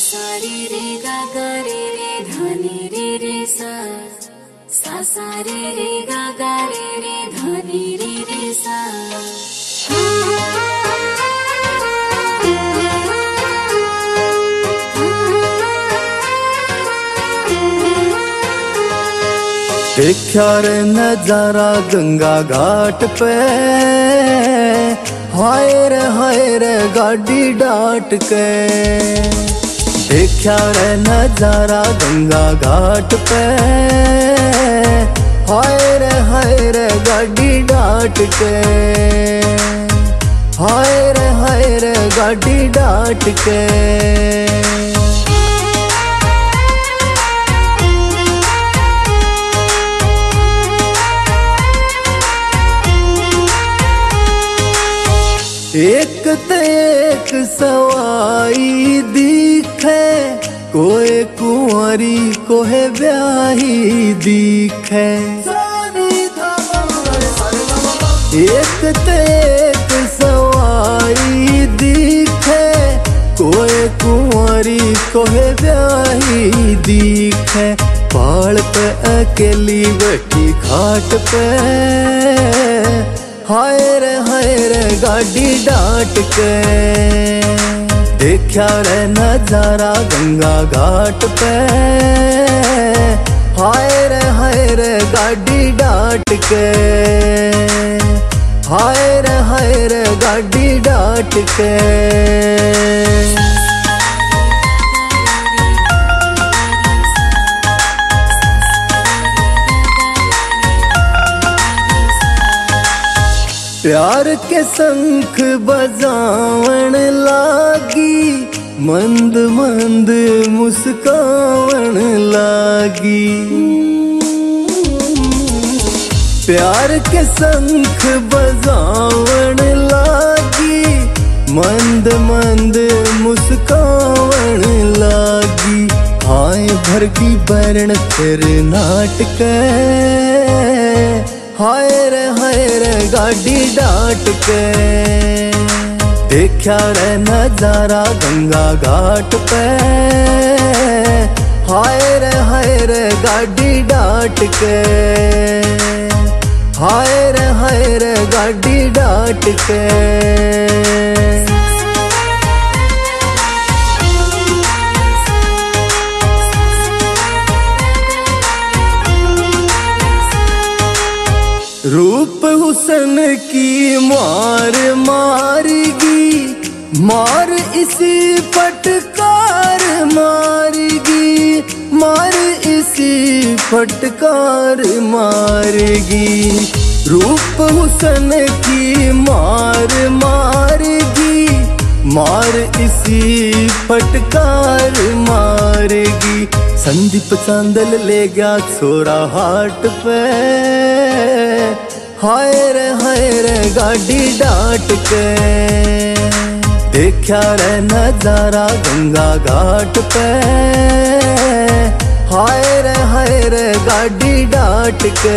सा रे रे गा गा रे रे धा नि रे रे सा सा रे रे गा गा रे रे धा नि रे रे सा। देखा रे नजारा गंगा घाट पे, हाय रे गाड़ी डाट के। देखा रे नजारा गंगा घाट पे, हाय रे गाड़ी डाट के। हाय रे गाड़ी डाट के। एक ते एक सवाई दिखे, कोई कुंवारी कोहे ब्याही दिखे। एक ते एक सवाई दिखे, कोई कुंवारी कोहे ब्याही दिखे। पहाड़ पे अकेली बैठी घाट पे, हाय रे गाड़ी डाट के। देखा रे नजारा गंगा घाट पे, हाय रे गाड़ी डाट के। हाय रे गाड़ी डाट के। प्यार के शंख बजावन लागी, मंद मंद मुस्कावन लागी। प्यार के शंख बजावन लागी, मंद मंद मुस्कावन लागी। हाय भर की बैरण तेरे नाटक, हाय रे गाड़ी डाट के। देखा रे नजारा गंगा घाट पे, हाय रे गाड़ी डाट के। हाय रे गाड़ी डाट के। रूप हुसन की मार मारेगी, मार इसी फटकार मारेगी। मार इसी फटकार मारेगी। रूप हुसन की मार मारेगी, मार इसी फटकार मारेगी। संदीप चांदल ले गया छोरा हाट पे, हाय रे गाड़ी डाट के। देखा रे नजारा गंगा घाट पे, हाय रे गाड़ी डाट के।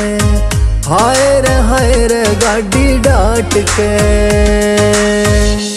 हाय रे गाड़ी डाट के।